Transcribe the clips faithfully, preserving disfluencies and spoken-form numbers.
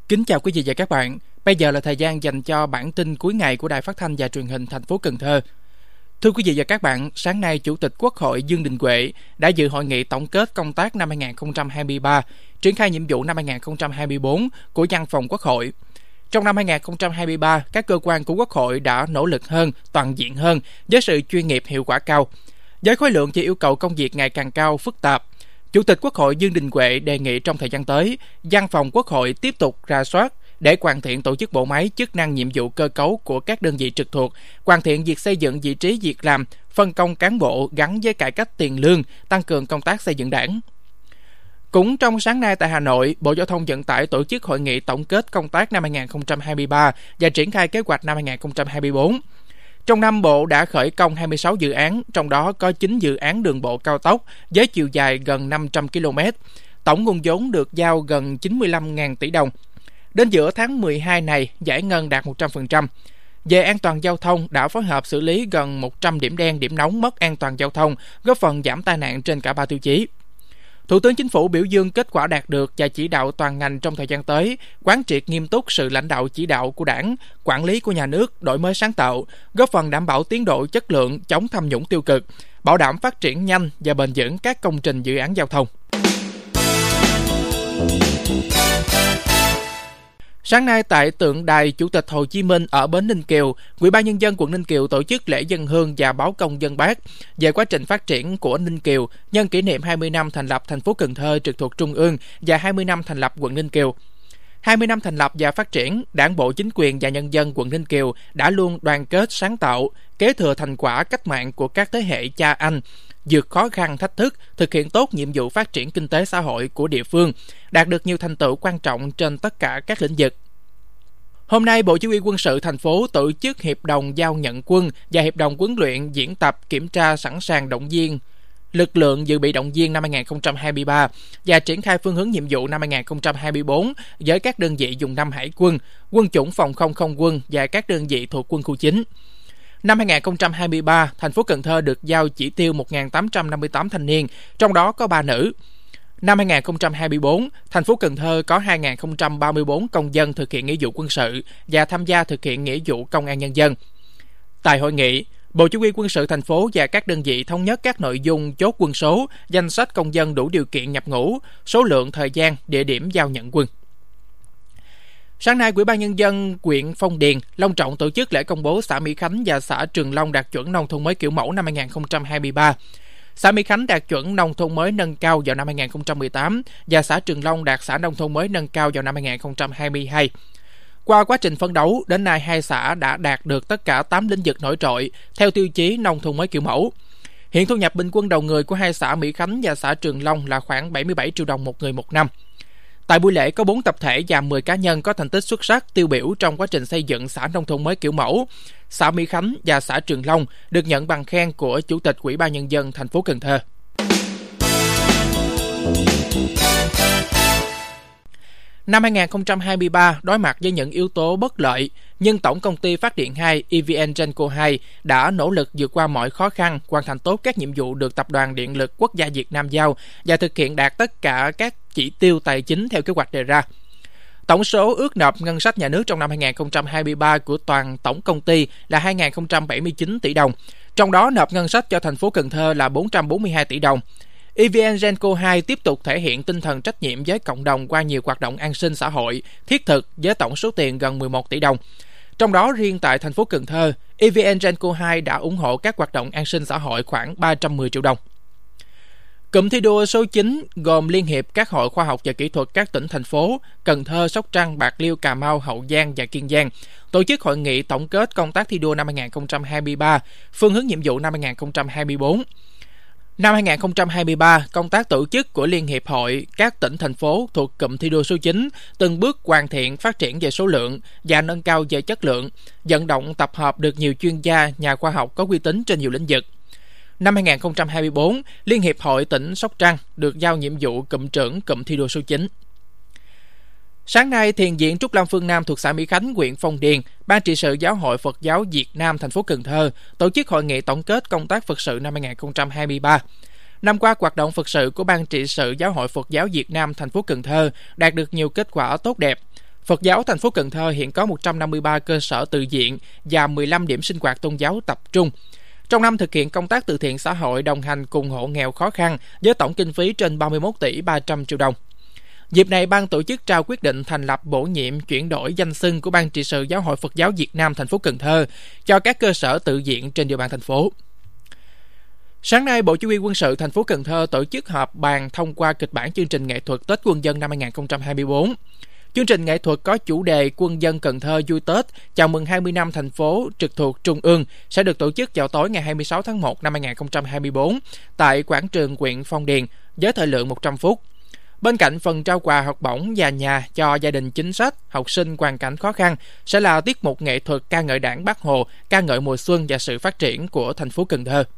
Kính chào quý vị và các bạn. Bây giờ là thời gian dành cho bản tin cuối ngày của Đài Phát thanh và Truyền hình thành phố Cần Thơ. Thưa quý vị và các bạn, sáng nay Chủ tịch Quốc hội Dương Đình Huệ đã dự hội nghị tổng kết công tác năm hai không hai ba, triển khai nhiệm vụ năm hai không hai tư của Văn phòng Quốc hội. Trong năm hai không hai ba, các cơ quan của Quốc hội đã nỗ lực hơn, toàn diện hơn với sự chuyên nghiệp hiệu quả cao. Với khối lượng và yêu cầu công việc ngày càng cao, phức tạp, Chủ tịch Quốc hội Dương Đình Huệ đề nghị trong thời gian tới, Văn phòng Quốc hội tiếp tục rà soát để hoàn thiện tổ chức bộ máy, chức năng, nhiệm vụ, cơ cấu của các đơn vị trực thuộc, hoàn thiện việc xây dựng vị trí việc làm, phân công cán bộ gắn với cải cách tiền lương, tăng cường công tác xây dựng đảng. Cũng trong sáng nay tại Hà Nội, Bộ Giao thông Vận tải tổ chức hội nghị tổng kết công tác năm hai không hai ba và triển khai kế hoạch năm hai không hai tư. Trong năm, Bộ đã khởi công hai mươi sáu dự án, trong đó có chín dự án đường bộ cao tốc với chiều dài gần năm trăm ki lô mét. Tổng nguồn vốn được giao gần chín mươi lăm nghìn tỷ đồng. Đến giữa tháng mười hai này, giải ngân đạt một trăm phần trăm. Về an toàn giao thông, đã phối hợp xử lý gần một trăm điểm đen, điểm nóng mất an toàn giao thông, góp phần giảm tai nạn trên cả ba tiêu chí. Thủ tướng Chính phủ biểu dương kết quả đạt được và chỉ đạo toàn ngành trong thời gian tới, quán triệt nghiêm túc sự lãnh đạo chỉ đạo của Đảng, quản lý của nhà nước, đổi mới sáng tạo, góp phần đảm bảo tiến độ, chất lượng, chống tham nhũng tiêu cực, bảo đảm phát triển nhanh và bền vững các công trình dự án giao thông. Sáng nay tại tượng đài Chủ tịch Hồ Chí Minh ở bến Ninh Kiều, Ủy ban Nhân dân quận Ninh Kiều tổ chức lễ dâng hương và báo công dân bác về quá trình phát triển của Ninh Kiều nhân kỷ niệm hai mươi năm thành lập thành phố Cần Thơ trực thuộc Trung ương và hai mươi năm thành lập quận Ninh Kiều. hai mươi năm thành lập và phát triển, Đảng bộ, chính quyền và nhân dân quận Ninh Kiều đã luôn đoàn kết, sáng tạo, kế thừa thành quả cách mạng của các thế hệ cha anh, vượt khó khăn thách thức, thực hiện tốt nhiệm vụ phát triển kinh tế xã hội của địa phương, đạt được nhiều thành tựu quan trọng trên tất cả các lĩnh vực. Hôm nay, Bộ Chỉ huy Quân sự thành phố tổ chức hiệp đồng giao nhận quân và hiệp đồng huấn luyện, diễn tập, kiểm tra sẵn sàng động viên lực lượng dự bị động viên năm hai không hai ba và triển khai phương hướng nhiệm vụ năm hai không hai tư với các đơn vị vùng năm Hải quân, quân chủng phòng không không quân và các đơn vị thuộc quân khu chín. Năm hai không hai ba, thành phố Cần Thơ được giao chỉ tiêu một nghìn tám trăm năm mươi tám thanh niên, trong đó có ba nữ. Năm hai không hai tư, thành phố Cần Thơ có hai nghìn không trăm ba mươi tư công dân thực hiện nghĩa vụ quân sự và tham gia thực hiện nghĩa vụ công an nhân dân. Tại hội nghị, Bộ Chỉ huy Quân sự thành phố và các đơn vị thống nhất các nội dung chốt quân số, danh sách công dân đủ điều kiện nhập ngũ, số lượng, thời gian, địa điểm giao nhận quân. Sáng nay, Ủy ban Nhân dân huyện Phong Điền long trọng tổ chức lễ công bố xã Mỹ Khánh và xã Trường Long đạt chuẩn nông thôn mới kiểu mẫu năm hai không hai ba. Xã Mỹ Khánh đạt chuẩn nông thôn mới nâng cao vào năm hai không một tám và xã Trường Long đạt xã nông thôn mới nâng cao vào năm hai không hai hai. Qua quá trình phấn đấu, đến nay hai xã đã đạt được tất cả tám lĩnh vực nổi trội theo tiêu chí nông thôn mới kiểu mẫu. Hiện thu nhập bình quân đầu người của hai xã Mỹ Khánh và xã Trường Long là khoảng bảy mươi bảy triệu đồng một người một năm. Tại buổi lễ có bốn tập thể và mười cá nhân có thành tích xuất sắc tiêu biểu trong quá trình xây dựng xã nông thôn mới kiểu mẫu. Xã Mỹ Khánh và xã Trường Long được nhận bằng khen của Chủ tịch Ủy ban Nhân dân thành phố Cần Thơ. Năm hai không hai ba đối mặt với những yếu tố bất lợi, nhưng Tổng công ty Phát điện hai E V N Genco hai đã nỗ lực vượt qua mọi khó khăn, hoàn thành tốt các nhiệm vụ được Tập đoàn Điện lực Quốc gia Việt Nam giao và thực hiện đạt tất cả các chỉ tiêu tài chính theo kế hoạch đề ra. Tổng số ước nộp ngân sách nhà nước trong năm hai không hai ba của toàn tổng công ty là hai nghìn không trăm bảy mươi chín tỷ đồng, trong đó nộp ngân sách cho thành phố Cần Thơ là bốn trăm bốn mươi hai tỷ đồng. E V N Genco hai tiếp tục thể hiện tinh thần trách nhiệm với cộng đồng qua nhiều hoạt động an sinh xã hội, thiết thực với tổng số tiền gần mười một tỷ đồng. Trong đó, riêng tại thành phố Cần Thơ, E V N Genco hai đã ủng hộ các hoạt động an sinh xã hội khoảng ba trăm mười triệu đồng. Cụm thi đua số chín gồm Liên hiệp các hội khoa học và kỹ thuật các tỉnh, thành phố Cần Thơ, Sóc Trăng, Bạc Liêu, Cà Mau, Hậu Giang và Kiên Giang tổ chức hội nghị tổng kết công tác thi đua năm hai không hai ba, phương hướng nhiệm vụ năm hai không hai tư. Năm hai không hai ba, công tác tổ chức của Liên hiệp hội các tỉnh, thành phố thuộc cụm thi đua số chín từng bước hoàn thiện, phát triển về số lượng và nâng cao về chất lượng, vận động tập hợp được nhiều chuyên gia, nhà khoa học có uy tín trên nhiều lĩnh vực. Năm hai không hai tư, Liên hiệp hội tỉnh Sóc Trăng được giao nhiệm vụ cụm trưởng cụm thi đua số chín. Sáng nay, Thiền viện Trúc Lâm Phương Nam thuộc xã Mỹ Khánh, huyện Phong Điền, Ban trị sự Giáo hội Phật giáo Việt Nam thành phố Cần Thơ tổ chức hội nghị tổng kết công tác Phật sự năm hai không hai ba. Năm qua, hoạt động Phật sự của Ban trị sự Giáo hội Phật giáo Việt Nam thành phố Cần Thơ đạt được nhiều kết quả tốt đẹp. Phật giáo thành phố Cần Thơ hiện có một trăm năm mươi ba cơ sở tự viện và mười lăm điểm sinh hoạt tôn giáo tập trung. Trong năm thực hiện công tác từ thiện xã hội đồng hành cùng hộ nghèo khó khăn với tổng kinh phí trên ba mươi mốt tỷ ba trăm triệu đồng. Dịp này, ban tổ chức trao quyết định thành lập bổ nhiệm chuyển đổi danh xưng của Ban trị sự Giáo hội Phật giáo Việt Nam thành phố Cần Thơ cho các cơ sở tự viện trên địa bàn thành phố. Sáng nay, Bộ Chỉ huy Quân sự thành phố Cần Thơ tổ chức họp bàn thông qua kịch bản chương trình nghệ thuật Tết Quân dân năm hai không hai tư. Chương trình nghệ thuật có chủ đề Quân dân Cần Thơ vui Tết, chào mừng hai mươi năm thành phố trực thuộc Trung ương sẽ được tổ chức vào tối ngày hai mươi sáu tháng một năm hai không hai tư tại quảng trường huyện Phong Điền với thời lượng một trăm phút. Bên cạnh phần trao quà học bổng và nhà cho gia đình chính sách, học sinh hoàn cảnh khó khăn sẽ là tiết mục nghệ thuật ca ngợi Đảng Bác Hồ, ca ngợi mùa xuân và sự phát triển của thành phố Cần Thơ.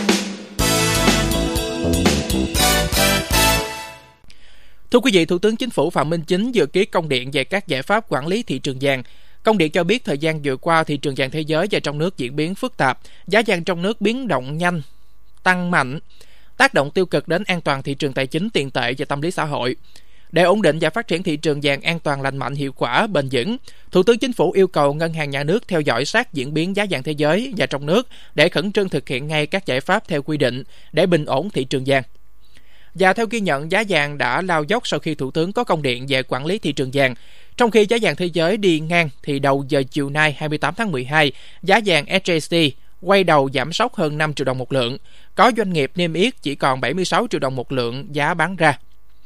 Thưa quý vị, Thủ tướng Chính phủ Phạm Minh Chính vừa ký công điện về các giải pháp quản lý thị trường vàng. Công điện cho biết thời gian vừa qua thị trường vàng thế giới và trong nước diễn biến phức tạp, giá vàng trong nước biến động nhanh, tăng mạnh, tác động tiêu cực đến an toàn thị trường tài chính, tiền tệ và tâm lý xã hội. Để ổn định và phát triển thị trường vàng an toàn, lành mạnh, hiệu quả, bền vững, Thủ tướng Chính phủ yêu cầu Ngân hàng Nhà nước theo dõi sát diễn biến giá vàng thế giới và trong nước để khẩn trương thực hiện ngay các giải pháp theo quy định để bình ổn thị trường vàng. Và theo ghi nhận, giá vàng đã lao dốc sau khi Thủ tướng có công điện về quản lý thị trường vàng. Trong khi giá vàng thế giới đi ngang, thì đầu giờ chiều nay hai mươi tám tháng mười hai, giá vàng ét gi xê quay đầu giảm sốc hơn năm triệu đồng một lượng. Có doanh nghiệp niêm yết chỉ còn bảy mươi sáu triệu đồng một lượng giá bán ra.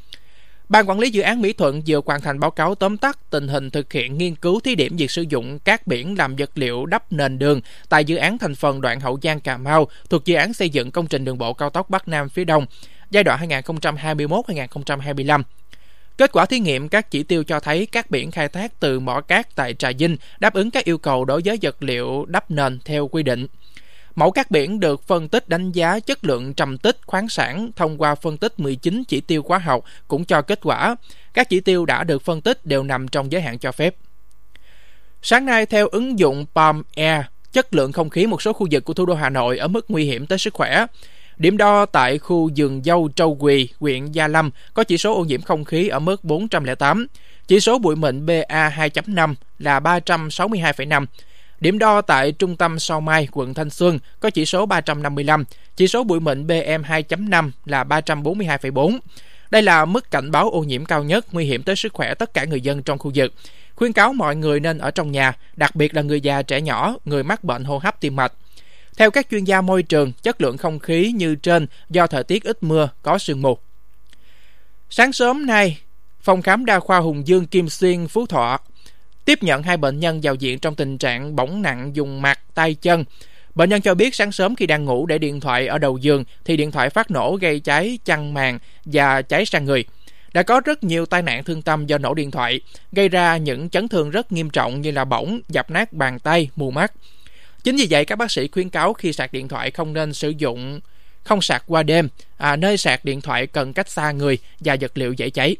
Ban quản lý dự án Mỹ Thuận vừa hoàn thành báo cáo tóm tắt tình hình thực hiện nghiên cứu thí điểm việc sử dụng cát biển làm vật liệu đắp nền đường tại dự án thành phần đoạn Hậu Giang - Cà Mau thuộc dự án xây dựng công trình đường bộ cao tốc Bắc Nam phía Đông giai đoạn hai không hai mốt đến hai không hai lăm. Kết quả thí nghiệm các chỉ tiêu cho thấy cát biển khai thác từ mỏ cát tại Trà Vinh đáp ứng các yêu cầu đối với vật liệu đắp nền theo quy định. Mẫu cát biển được phân tích đánh giá chất lượng trầm tích khoáng sản thông qua phân tích mười chín chỉ tiêu hóa học cũng cho kết quả. Các chỉ tiêu đã được phân tích đều nằm trong giới hạn cho phép. Sáng nay, theo ứng dụng Palm Air, chất lượng không khí một số khu vực của thủ đô Hà Nội ở mức nguy hiểm tới sức khỏe. Điểm đo tại khu vườn dâu Trâu Quỳ, huyện Gia Lâm có chỉ số ô nhiễm không khí ở mức bốn trăm lẻ tám. Chỉ số bụi mịn pê a hai chấm năm là ba trăm sáu mươi hai phẩy năm. Điểm đo tại trung tâm Sao Mai, quận Thanh Xuân có chỉ số ba trăm năm mươi lăm. Chỉ số bụi mịn pê em hai chấm năm là ba trăm bốn mươi hai phẩy bốn. Đây là mức cảnh báo ô nhiễm cao nhất, nguy hiểm tới sức khỏe tất cả người dân trong khu vực. Khuyến cáo mọi người nên ở trong nhà, đặc biệt là người già, trẻ nhỏ, người mắc bệnh hô hấp, tim mạch. Theo các chuyên gia môi trường, chất lượng không khí như trên do thời tiết ít mưa, có sương mù. Sáng sớm nay, phòng khám đa khoa Hùng Dương, Kim Xuyên, Phú Thọ tiếp nhận hai bệnh nhân vào viện trong tình trạng bỏng nặng vùng mặt, tay, chân. Bệnh nhân cho biết sáng sớm khi đang ngủ để điện thoại ở đầu giường thì điện thoại phát nổ gây cháy chăn màn và cháy sang người. Đã có rất nhiều tai nạn thương tâm do nổ điện thoại, gây ra những chấn thương rất nghiêm trọng như là bỏng, dập nát bàn tay, mù mắt. Chính vì vậy, các bác sĩ khuyến cáo khi sạc điện thoại không nên sử dụng, không sạc qua đêm, à, nơi sạc điện thoại cần cách xa người và vật liệu dễ cháy.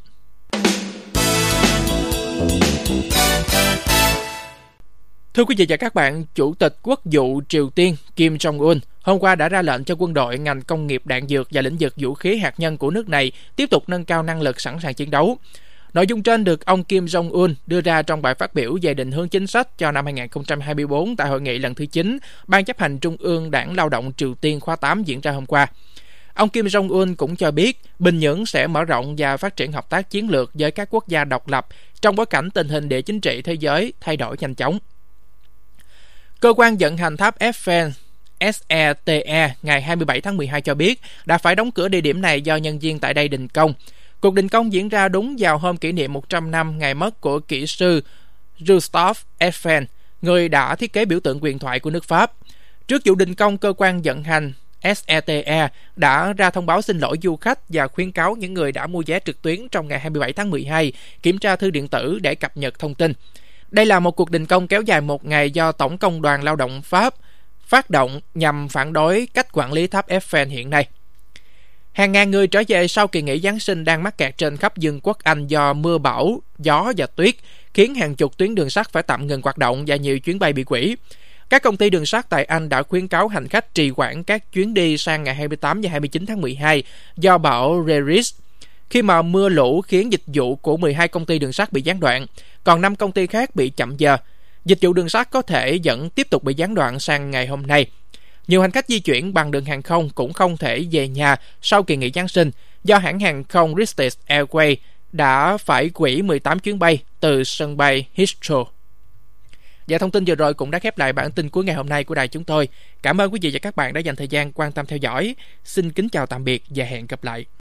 Thưa quý vị và các bạn, Chủ tịch Quốc vụ Triều Tiên Kim Jong-un hôm qua đã ra lệnh cho quân đội, ngành công nghiệp đạn dược và lĩnh vực vũ khí hạt nhân của nước này tiếp tục nâng cao năng lực sẵn sàng chiến đấu. Nội dung trên được ông Kim Jong-un đưa ra trong bài phát biểu về định hướng chính sách cho năm hai không hai tư tại hội nghị lần thứ chín Ban chấp hành Trung ương Đảng Lao động Triều Tiên khóa tám diễn ra hôm qua. Ông Kim Jong-un cũng cho biết Bình Nhưỡng sẽ mở rộng và phát triển hợp tác chiến lược với các quốc gia độc lập trong bối cảnh tình hình địa chính trị thế giới thay đổi nhanh chóng. Cơ quan vận hành tháp Eiffel ét e tê e ngày hai mươi bảy tháng mười hai cho biết đã phải đóng cửa địa điểm này do nhân viên tại đây đình công. Cuộc đình công diễn ra đúng vào hôm kỷ niệm một trăm năm ngày mất của kỹ sư Gustave Eiffel, người đã thiết kế biểu tượng huyền thoại của nước Pháp. Trước vụ đình công, cơ quan vận hành ét e tê e đã ra thông báo xin lỗi du khách và khuyến cáo những người đã mua vé trực tuyến trong ngày hai mươi bảy tháng mười hai kiểm tra thư điện tử để cập nhật thông tin. Đây là một cuộc đình công kéo dài một ngày do Tổng Công đoàn Lao động Pháp phát động nhằm phản đối cách quản lý tháp Eiffel hiện nay. Hàng ngàn người trở về sau kỳ nghỉ Giáng sinh đang mắc kẹt trên khắp vương quốc Anh do mưa bão, gió và tuyết, khiến hàng chục tuyến đường sắt phải tạm ngừng hoạt động và nhiều chuyến bay bị hủy. Các công ty đường sắt tại Anh đã khuyến cáo hành khách trì hoãn các chuyến đi sang ngày hai mươi tám và hai mươi chín tháng mười hai do bão Regis. Khi mà mưa lũ khiến dịch vụ của mười hai công ty đường sắt bị gián đoạn, còn năm công ty khác bị chậm giờ. Dịch vụ đường sắt có thể vẫn tiếp tục bị gián đoạn sang ngày hôm nay. Nhiều hành khách di chuyển bằng đường hàng không cũng không thể về nhà sau kỳ nghỉ Giáng sinh do hãng hàng không British Airways đã phải hủy mười tám chuyến bay từ sân bay Heathrow. Và thông tin vừa rồi cũng đã khép lại bản tin cuối ngày hôm nay của đài chúng tôi. Cảm ơn quý vị và các bạn đã dành thời gian quan tâm theo dõi. Xin kính chào tạm biệt và hẹn gặp lại.